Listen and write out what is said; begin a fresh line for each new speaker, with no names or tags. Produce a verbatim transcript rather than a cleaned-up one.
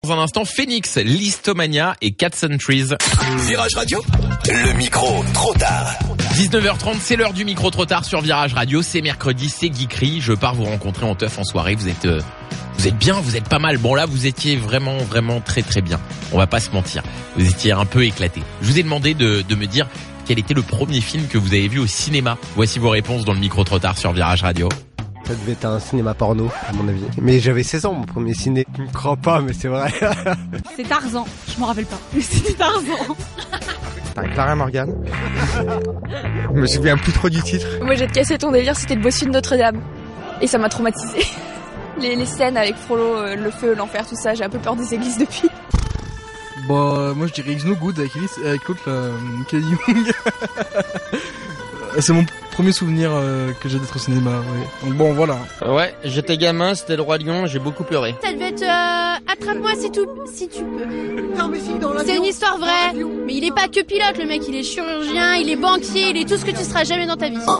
Dans un instant, Phoenix, Listomania et Cat Trees.
Virage Radio, le micro trop tard.
dix-neuf heures trente, c'est l'heure du micro trop tard sur Virage Radio. C'est mercredi, c'est Geekery. Je pars vous rencontrer en teuf en soirée. Vous êtes, euh, vous êtes bien, vous êtes pas mal. Bon là, vous étiez vraiment, vraiment très, très bien. On va pas se mentir. Vous étiez un peu éclatés. Je vous ai demandé de, de me dire quel était le premier film que vous avez vu au cinéma. Voici vos réponses dans le micro trop tard sur Virage Radio.
Ça devait être un cinéma porno, à mon avis. Mais j'avais seize ans, mon premier ciné. Je ne crois pas, mais c'est vrai.
C'est Tarzan, je m'en rappelle pas. C'était Tarzan.
T'as Clara Morgan. Je me souviens plus trop du titre.
Moi, j'ai cassé ton délire, c'était le bossu de Notre-Dame. Et ça m'a traumatisé. Les, les scènes avec Frollo, euh, le feu, l'enfer, tout ça, j'ai un peu peur des églises depuis.
Bah, euh, moi je dirais It's No Good avec, Elise, avec l'autre, là, Kelly Young. C'est mon premier souvenir euh, que j'ai d'être au cinéma, ouais. Donc bon, voilà.
Ouais, j'étais gamin, c'était le Roi Lion, j'ai beaucoup pleuré.
Ça devait être euh, Attrape-moi si, tout, si tu peux. Non, mais si, dans l'avion. C'est une histoire vraie. Mais il est pas que pilote, le mec, il est chirurgien, il est banquier, il est tout ce que tu seras jamais dans ta vie.